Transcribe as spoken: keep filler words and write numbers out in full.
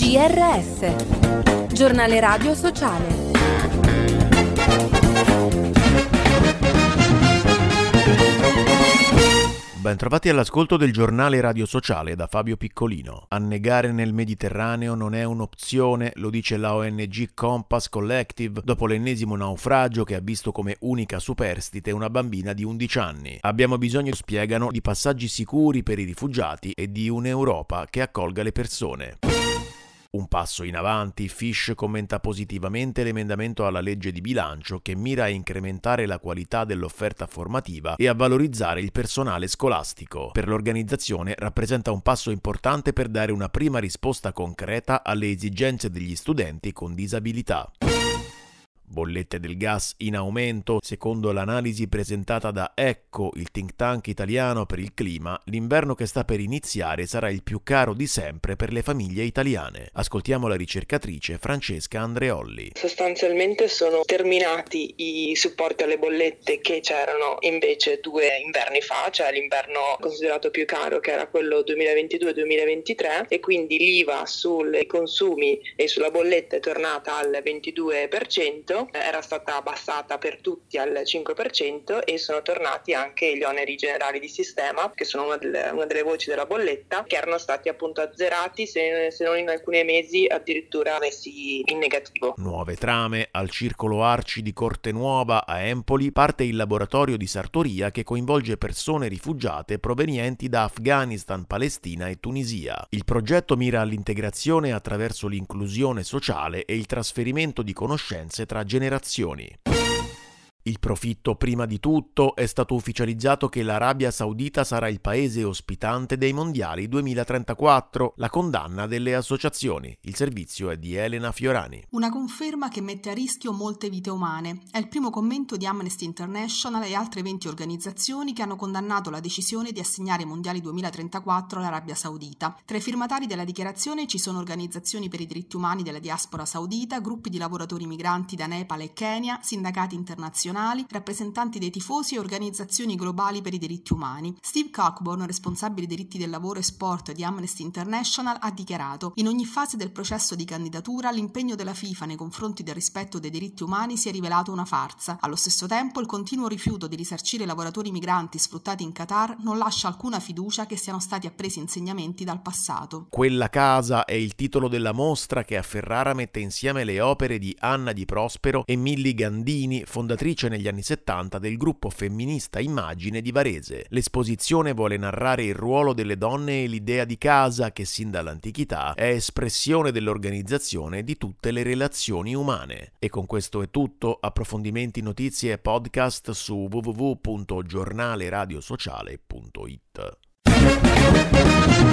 G R S, giornale radio sociale. Bentrovati all'ascolto del giornale radio sociale da Fabio Piccolino. Annegare nel Mediterraneo non è un'opzione, lo dice la O N G Compass Collective dopo l'ennesimo naufragio che ha visto come unica superstite una bambina di undici anni. Abbiamo bisogno, spiegano, di passaggi sicuri per i rifugiati e di un'Europa che accolga le persone. Un passo in avanti, Fish commenta positivamente l'emendamento alla legge di bilancio che mira a incrementare la qualità dell'offerta formativa e a valorizzare il personale scolastico. Per l'organizzazione rappresenta un passo importante per dare una prima risposta concreta alle esigenze degli studenti con disabilità. Bollette del gas in aumento. Secondo l'analisi presentata da ECCO, il think tank italiano per il clima, l'inverno che sta per iniziare sarà il più caro di sempre per le famiglie italiane. Ascoltiamo la ricercatrice Francesca Andreolli. Sostanzialmente sono terminati i supporti alle bollette che c'erano invece due inverni fa, cioè l'inverno considerato più caro che era quello duemilaventidue duemilaventitré, e quindi l'I V A sui consumi e sulla bolletta è tornata al ventidue per cento. Era stata abbassata per tutti al cinque per cento e sono tornati anche gli oneri generali di sistema, che sono una delle, una delle voci della bolletta, che erano stati appunto azzerati, se, se non in alcuni mesi addirittura messi in negativo. Nuove trame. Al Circolo Arci di Cortenuova a Empoli parte il laboratorio di sartoria che coinvolge persone rifugiate provenienti da Afghanistan, Palestina e Tunisia. Il progetto mira all'integrazione attraverso l'inclusione sociale e il trasferimento di conoscenze tra generazioni. Il profitto prima di tutto. È stato ufficializzato che l'Arabia Saudita sarà il paese ospitante dei mondiali duemilatrentaquattro. La condanna delle associazioni. Il servizio è di Elena Fiorani. Una conferma che mette a rischio molte vite umane. È il primo commento di Amnesty International e altre venti organizzazioni che hanno condannato la decisione di assegnare i mondiali duemilatrentaquattro all'Arabia Saudita. Tra i firmatari della dichiarazione ci sono organizzazioni per i diritti umani della diaspora saudita, gruppi di lavoratori migranti da Nepal e Kenya, sindacati internazionali, rappresentanti dei tifosi e organizzazioni globali per i diritti umani. Steve Cockburn, responsabile diritti del lavoro e sport di Amnesty International, ha dichiarato: in ogni fase del processo di candidatura l'impegno della FIFA nei confronti del rispetto dei diritti umani si è rivelato una farsa. Allo stesso tempo il continuo rifiuto di risarcire i lavoratori migranti sfruttati in Qatar non lascia alcuna fiducia che siano stati appresi insegnamenti dal passato. Quella casa è il titolo della mostra che a Ferrara mette insieme le opere di Anna Di Prospero e Milly Gandini, fondatrice negli anni settanta del gruppo femminista Immagine di Varese. L'esposizione vuole narrare il ruolo delle donne e l'idea di casa che sin dall'antichità è espressione dell'organizzazione di tutte le relazioni umane. E con questo è tutto. Approfondimenti, notizie e podcast su w w w punto giornale radio sociale punto i t.